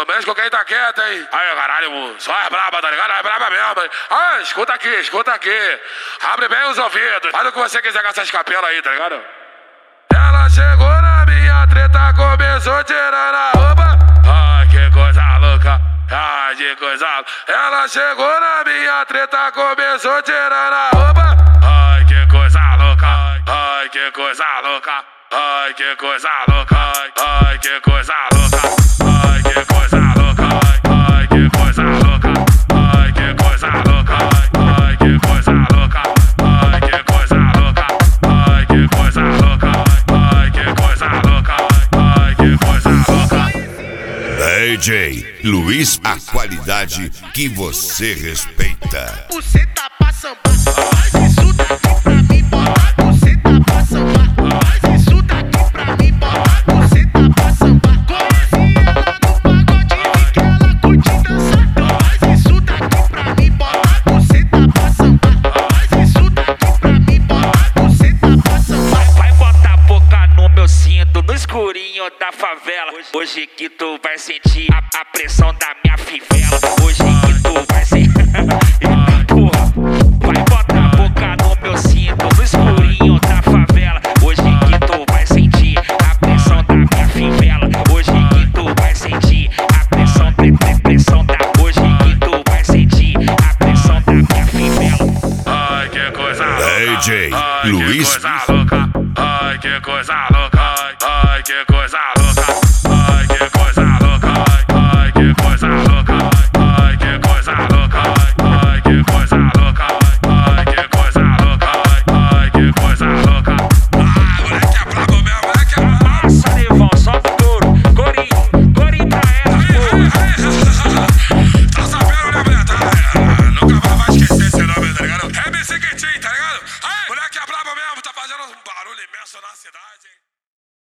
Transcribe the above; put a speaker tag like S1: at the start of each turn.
S1: mexe com quem tá quieto, hein? Aí, caralho, só é braba, tá ligado? É braba mesmo, hein? Ah, escuta aqui. Abre bem os ouvidos. Faz o que você quiser com essas capelas aí, tá ligado? Ela chegou na minha treta, começou tirando a roupa. Ai, que coisa louca. Ai, que coisa louca. Ela chegou na minha treta, começou tirando a roupa. Ai, que coisa louca. Ai, que coisa louca. Ai, que coisa louca. Ai, que coisa louca. Ai, que coisa louca. Ai, que coisa louca. Ai, que coisa louca. Ai, que coisa louca. Ai, que coisa louca. Ai, que coisa louca. Ai, que coisa louca. Ai, que coisa louca.
S2: DJ Luiz, a qualidade que você respeita.
S3: Você tá pra sambar, faz isso daqui pra mim, bota. Você tá pra sambar, faz isso daqui pra mim, bota. Você tá pra sambar. Conheci ela no pagode, vi que ela curte dançar. Faz isso daqui pra mim, bota. Você tá pra sambar, faz isso daqui pra mim, bota. Você tá pra sambar.
S4: Vai botar a boca no meu cinto, no escurinho da favela. Hoje que tu vai sentir a pressão da minha fivela. Hoje que tu vai sentir. Porra, vai botar a boca no meu cinto, no escurinho da favela. Hoje que tu vai sentir a pressão da minha fivela. Hoje que tu vai sentir a pressão da. Hoje que tu vai sentir a pressão da minha fivela.
S1: Ai, que coisa louca.
S2: DJ
S1: Ai,
S2: Luiz.
S1: que coisa louca. Ai, que coisa louca. Ai, que coisa louca. Ai, que coisa louca. Ai, que coisa louca. Ai, que coisa louca. Ai, que coisa louca. Ai, que coisa louca. Ai, que coisa louca. Ah, moleque é brabo mesmo, moleque é brabo.
S4: Massa, Levão, solta o couro. Corinho pra ela, porra.
S1: Tá sabendo, né, mulher? Nunca mais vai esquecer esse nome, tá ligado? MC Quentinho, tá ligado? Aí, moleque é brabo mesmo, tá fazendo um barulho imenso na cidade, hein?